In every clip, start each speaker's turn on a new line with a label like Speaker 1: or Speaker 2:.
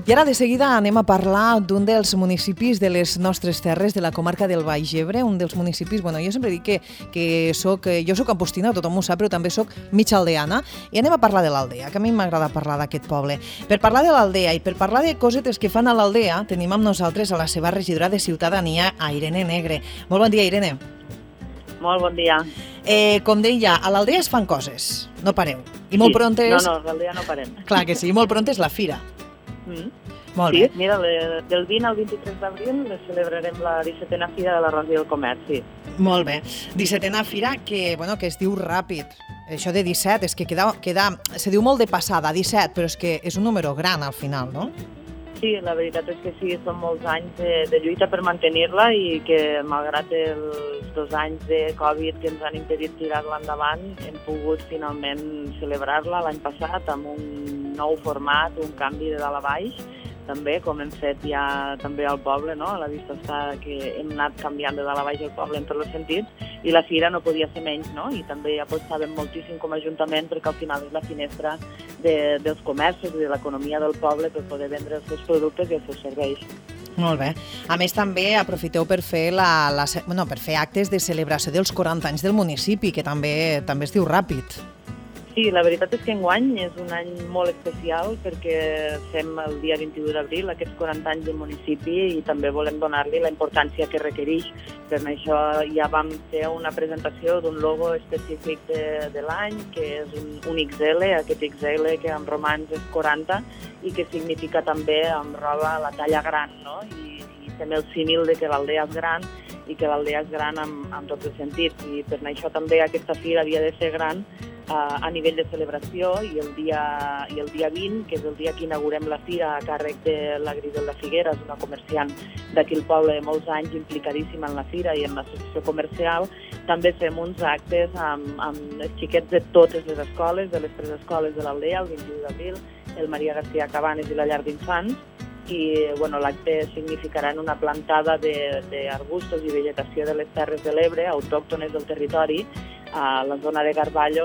Speaker 1: I ara de seguida anem a parlar d'un dels municipis de les nostres terres, de la comarca del Baix Ebre, un dels municipis, jo sempre dic que jo soc ampostina, tothom ho sap, però també soc mig aldeana, i anem a parlar de l'Aldea, que a mi m'agrada parlar d'aquest poble. Per parlar de l'Aldea i per parlar de cosetes que fan a l'Aldea, tenim amb nosaltres a la seva regidora de Ciutadania, a Irene Negre. Molt bon dia, Irene.
Speaker 2: Molt bon dia.
Speaker 1: Com deia, a l'Aldea es fan coses, no pareu. I molt pront és...
Speaker 2: No, a l'Aldea no parem.
Speaker 1: Clar que sí, molt pront és la fira. Molt bé.
Speaker 2: Sí, mira, del 20 al 23 d'abril celebrarem la 17a Fira de l'Arròs i el Comerç, sí.
Speaker 1: Molt bé. 17a Fira que es diu ràpid. Això de 17 és que se diu molt de passada, 17, però és que és un número gran al final, no?
Speaker 2: Sí, la veritat és que sí, són molts anys de lluita per mantenir-la i que malgrat els 2 anys de Covid que ens han impedit tirar-la endavant, hem pogut finalment celebrar-la l'any passat amb un nou format, un canvi de dalt a baix, també, com hem fet ja també al poble, no? A la vista està que hem anat canviant de dalt a baix el poble en tots els sentits, i la fira no podia ser menys, no? I també apostàvem moltíssim com a Ajuntament perquè al final és la finestra dels comerços i de l'economia del poble per poder vendre els seus productes i els seus serveis.
Speaker 1: Molt bé. A més, també aprofiteu per fer per fer actes de celebració dels 40 anys del municipi, que també es diu ràpid.
Speaker 2: Sí, la veritat és que enguany és un any molt especial perquè fem el dia 22 d'abril aquests 40 anys del municipi i també volem donar-li la importància que requereix. Per això ja vam fer una presentació d'un logo específic de l'any, que és un XL, aquest XL que en romans és 40 i que significa també amb roba la talla gran, no? I fem el símil de que l'Aldea és gran i que l'Aldea és gran en tots els sentits. I per això també aquesta fira havia de ser gran a nivell de celebració i el dia 20, que és el dia que inaugurem la fira a càrrec de la Griselda Figueras, una comerciant d'aquí al poble de molts anys implicadíssima en la fira i en l'associació comercial, també fem uns actes amb els xiquets de totes les escoles, de les 3 escoles de l'Aldea, el 21 d'abril, el Maria García Cabanes i la Llar d'Infants, i l'acte significarà una plantada d'arbustos i vegetació de les Terres de l'Ebre, autòctones del territori, a la zona de Garballo,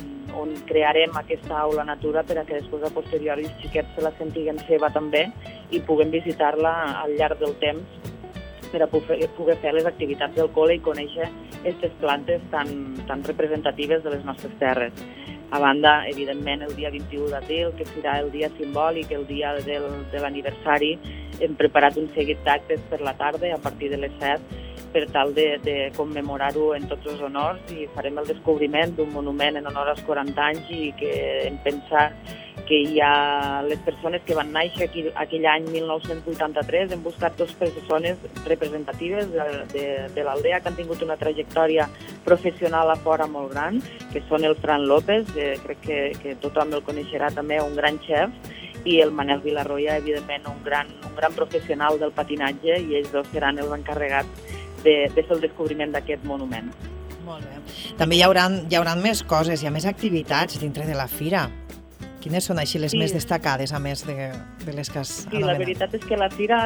Speaker 2: on crearem aquesta aula natura per a que després a posteriori els xiquets se la sentiguen seva també i puguem visitar-la al llarg del temps per a poder fer les activitats del col·le i conèixer aquestes plantes tan representatives de les nostres terres. A banda, evidentment, el dia 21 d'abril, que serà el dia simbòlic, el dia de l'aniversari, hem preparat un seguit d'actes per la tarda a partir de les 7 per tal de commemorar-ho en tots els honors i farem el descobriment d'un monument en honor als 40 anys i que hem pensat que hi ha les persones que van néixer aquell any 1983, hem buscat 2 persones representatives de l'Aldea que han tingut una trajectòria professional a fora molt gran, que són el Fran López, crec que tothom el coneixerà també, un gran xef, i el Manel Vilarroya, evidentment, un gran professional del patinatge, i ells 2 seran els encarregats de fer el descobriment d'aquest monument.
Speaker 1: Molt bé. També hi haurà més coses, hi ha més activitats dintre de la fira. Quines són així les més destacades, a més de les que has anomenat?
Speaker 2: Sí, la veritat és que la fira,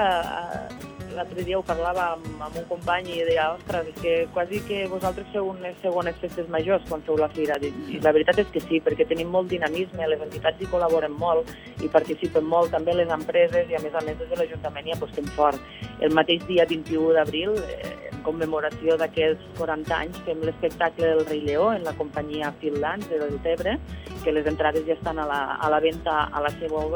Speaker 2: l'altre dia ho parlava amb un company i deia, ostres, és que quasi que vosaltres feu unes segones festes majors quan feu la fira. I la veritat és que sí, perquè tenim molt dinamisme, les entitats hi col·laboren molt i participen molt, també les empreses, i a més des de l'Ajuntament hi apostem fort. El mateix dia 21 d'abril, en commemoració d'aquests 40 anys, fem l'espectacle del Rei Leó en la companyia Fieldlands de Deltebre, que les entrades ja estan a la venda a la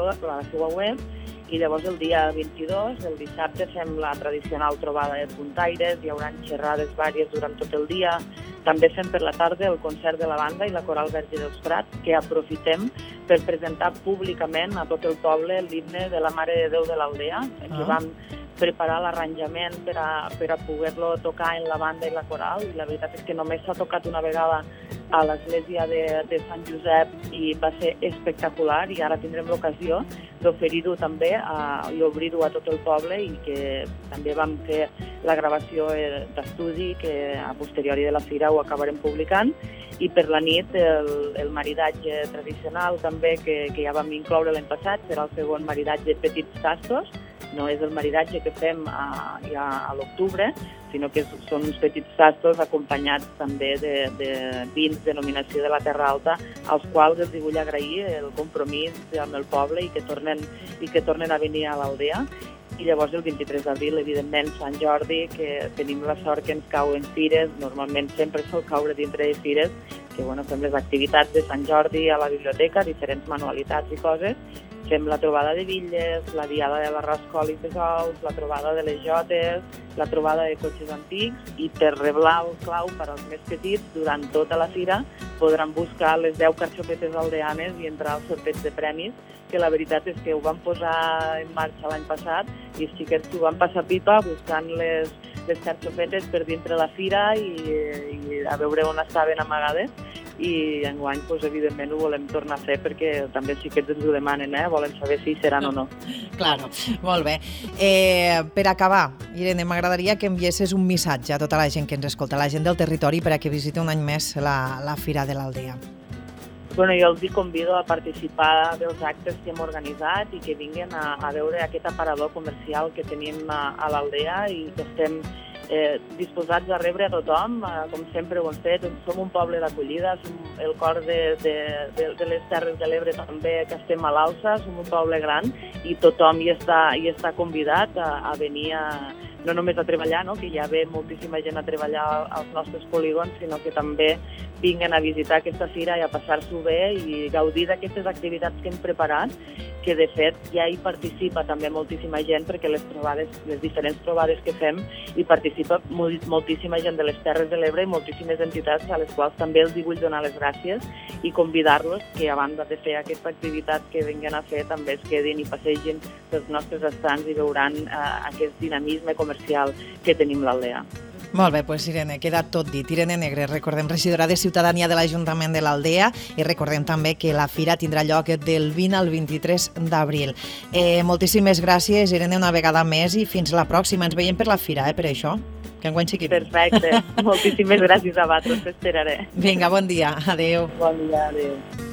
Speaker 2: seva web, i llavors el dia 22, el dissabte, fem la tradicional trobada de puntaires, hi haurà xerrades vàries durant tot el dia. També fem per la tarda el concert de la banda i la Coral Verge dels Prats, que aprofitem per presentar públicament a tot el poble l'himne de la Mare de Déu de l'Aldea, que vam preparar l'arranjament per a poder-lo tocar en la banda i la coral, i la veritat és que només s'ha tocat una vegada a l'església de Sant Josep i va ser espectacular, i ara tindrem l'ocasió d'oferir-ho també i obrir-ho a tot el poble, i que també vam fer la gravació d'estudi que a posteriori de la fira ho acabarem publicant, i per la nit el maridatge tradicional també que ja vam incloure l'any passat, serà el segon maridatge Petits Tastos, no és el maridatge que fem ja a l'octubre, sinó que són uns petits tastos acompanyats també de vins denominació de la Terra Alta, als quals els vull agrair el compromís amb el poble i que tornen a venir a l'aldea. I llavors el 23 d'abril, evidentment, Sant Jordi, que tenim la sort que ens cau en fires, normalment sempre sol caure dintre de fires, que fem les activitats de Sant Jordi a la biblioteca, diferents manualitats i coses. Fem la trobada de bitlles, la diada de l'arròs col i fesols, la trobada de les jotes, la trobada de cotxes antics, i per reblar el clau per als més petits, durant tota la fira podran buscar les 10 carxofetes aldeanes i entrar al sorteig de premis, que la veritat és que ho vam posar en marxa l'any passat i els xiquets s'ho van passar pipa buscant les carxofetes per dintre la fira i a veure on estaven amagades. I enguany, evidentment, ho volem tornar a fer perquè també els xiquets ens ho demanen, volen saber si seran o no.
Speaker 1: Claro, molt bé. Per acabar, Irene, m'agradaria que enviessis un missatge a tota la gent que ens escolta, la gent del territori, per a que visiti un any més la Fira de l'Aldea.
Speaker 2: Jo els convido a participar dels actes que hem organitzat i que vinguin a veure aquest aparador comercial que tenim a l'Aldea i que estem disposats a rebre a tothom, com sempre ho hem fet. Som un poble d'acollida, som el cor de les Terres de l'Ebre també, que estem a l'alça, som un poble gran i tothom hi està convidat a venir no només a treballar, que ja ve moltíssima gent a treballar als nostres polígons, sinó que també vinguen a visitar aquesta fira i a passar-s'ho bé i gaudir d'aquestes activitats que hem preparat, que de fet ja hi participa també moltíssima gent, perquè les diferents trobades que fem hi participa moltíssima gent de les Terres de l'Ebre i moltíssimes entitats a les quals també els vull donar les gràcies i convidar-los que a banda de fer aquesta activitat que venguen a fer també es quedin i passegin pels nostres estants i veuran aquest dinamisme comercial que tenim l'Aldea.
Speaker 1: Molt bé, doncs Irene, queda tot dit. Irene Negre, recordem, regidora de Ciutadania de l'Ajuntament de l'Aldea, i recordem també que la fira tindrà lloc del 20 al 23 d'abril. Moltíssimes gràcies, Irene, una vegada més, i fins la pròxima. Ens veiem per la fira, per això, que enguany xiquit.
Speaker 2: Perfecte. Moltíssimes gràcies a vosaltres, t'esperaré.
Speaker 1: Vinga, bon dia. Adéu.
Speaker 2: Bon dia, adéu.